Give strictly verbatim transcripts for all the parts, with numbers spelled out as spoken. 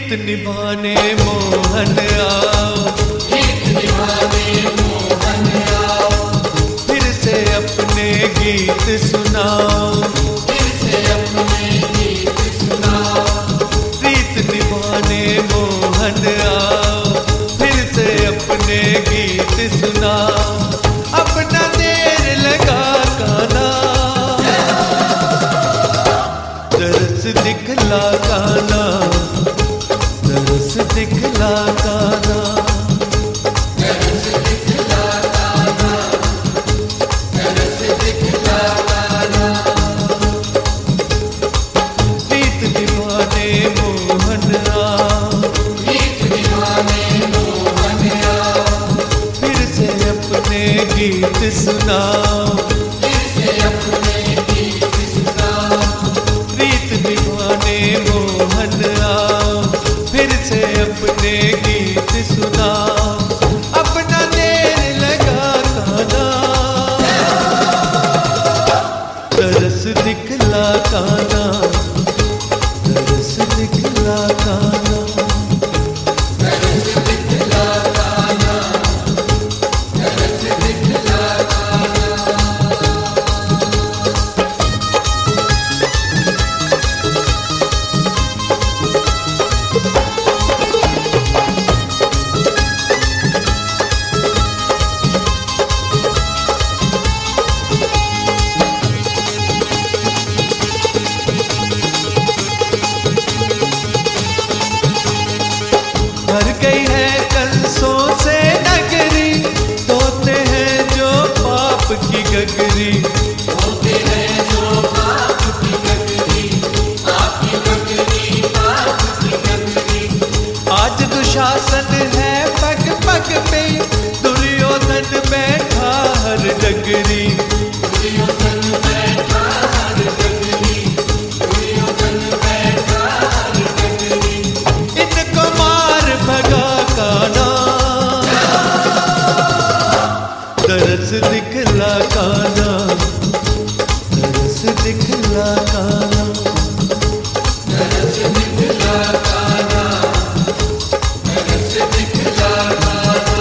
प्रीत निभाने मोहन आओ, प्रीत निभाने मोहन आओ, फिर से अपने गीत सुनाओ, फिर से अपने गीत सुनाओ। प्रीत निभाने मोहन आओ, फिर से अपने गीत सुनाओ। अपना देर लगा काना, दरस दिखला काना, दरस दिखला काना, दरस दिखला काना, दरस दिखला काना। प्रीत निभाने मोहन आओ, प्रीत निभाने मोहन आओ, फिर से अपने गीत सुनाओ, फिर से अपने गीत सुनाओ। प्रीत निभाने मोहन आओ, फिर से अपने गीत सुनाओ। अपना देर लगा काना, दरस दिखला काना, दरस दिखला काना। दरस दिखला काना, दरस दिखला काना। भर गई है कंसों से नगरी, धोते हैं जो पाप की गगरी। होते हैं जो पाप की गगरी, पाप की गगरी, पाप की गगरी। आज दुशासन है पग पग पे, दुर्योधन बैठा हर डगरी। दुर्योधन बैठा हर डगरी, दुर्योधन बैठा हर डगरी। इनको मार भगा काना, दरस दिखला काना, दरस दिखला काना। दरस दिखला काना, दरस दिखला काना।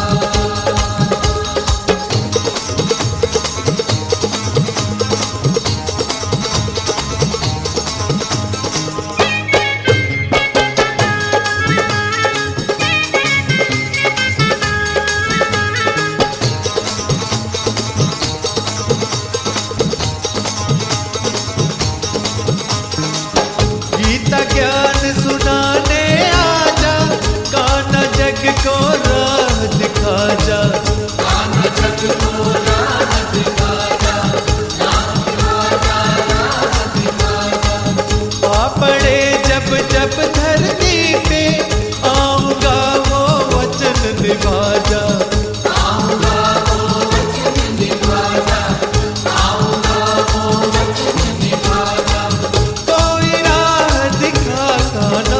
गीता ज्ञान सुनाने आजा, काना जग को राह दिखा जा। काना जग को राह दिखा जा, राह दिखा जा, राह दिखा जा। आ पड़े जब जब धरती पे, आऊंगा वो वचन निभा जा। आऊंगा वो वचन निभा जा, आऊंगा वो वचन निभा जा। कोई राह दिखा काना,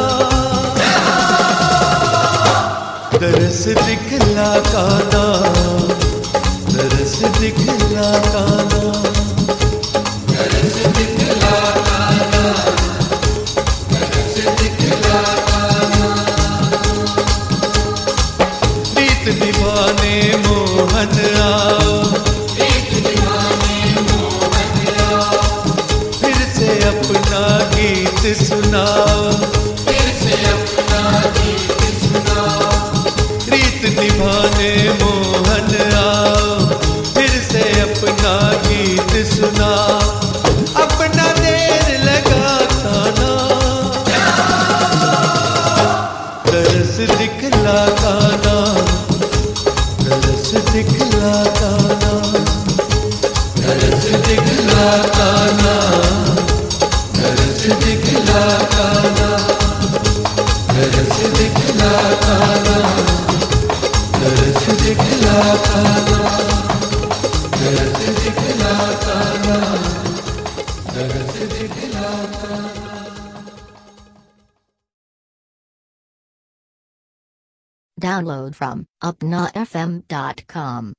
दरस दिखला काना, दरस दिखला काना। दरस दिखला काना, दरस दिखला काना। प्रीत निभाने मोहन आओ, प्रीत निभाने मोहन आओ, फिर से अपना गीत सुनाओ, फिर से अपना गीत सुनाओ। प्रीत निभाने मोहन आओ, फिर से अपना गीत सुनाओ। अपना देर लगा काना, दरस दिखला काना, दरस दिखला काना, दरस दिखला काना, दरस दिखला काना, दरस दिखला काना, दरस दिखला काना, दरस दिखला काना, दरस दिखला काना। Download from upna f m dot com.